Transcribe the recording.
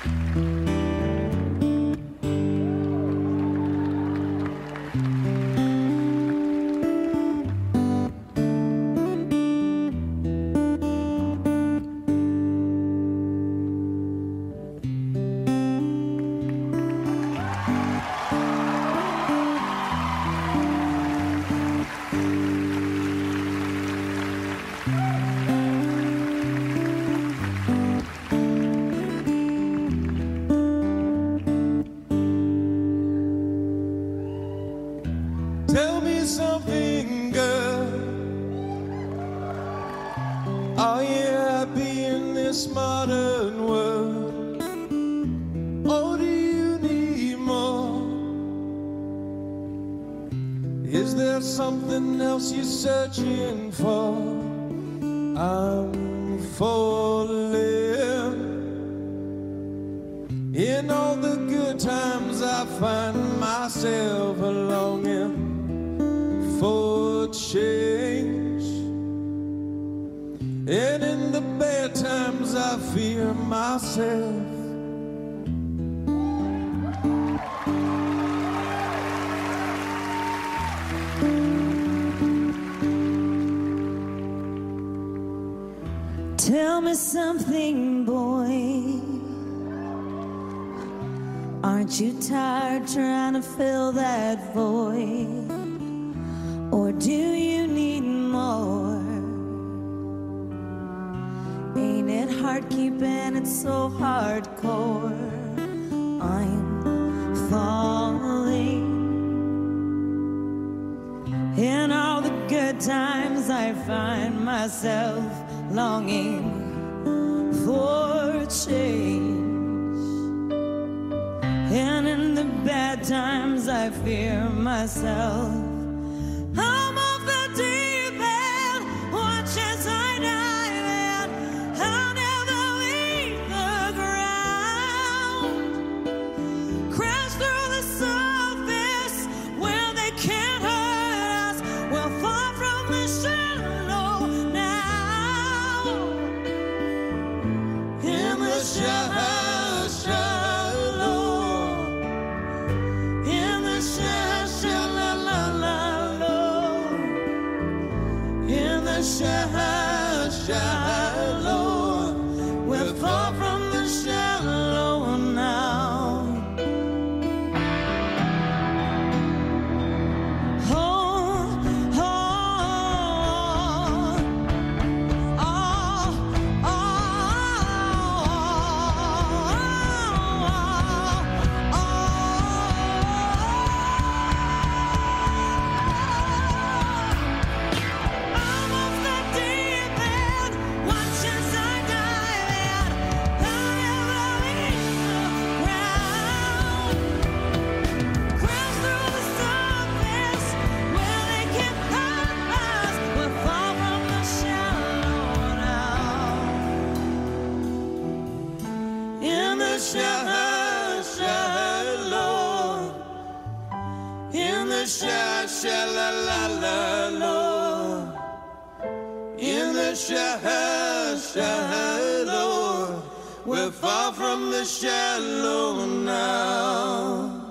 Tell me something, girl. Are you happy in this modern world? Or do you need more? Is there something else you're searching for? I'm falling. In all the good times I find myself longing for change, and in the bad times I fear myself. Tell me something, boy. Aren't you tired trying to fill that void? Or do you need more? Ain't it hard keeping it so hardcore? I'm falling. In all the good times I find myself longing for change, and in the bad times I fear myself. I'm off the deep end, watch as I dive in. I'll never leave the ground. Crash through the surface where they can't hurt us. We'll fall from the shallow now. In the shallow. Shallow, we're far from the shallow now. Oh, oh, oh, oh, in the shallow, we're far from the shallow now.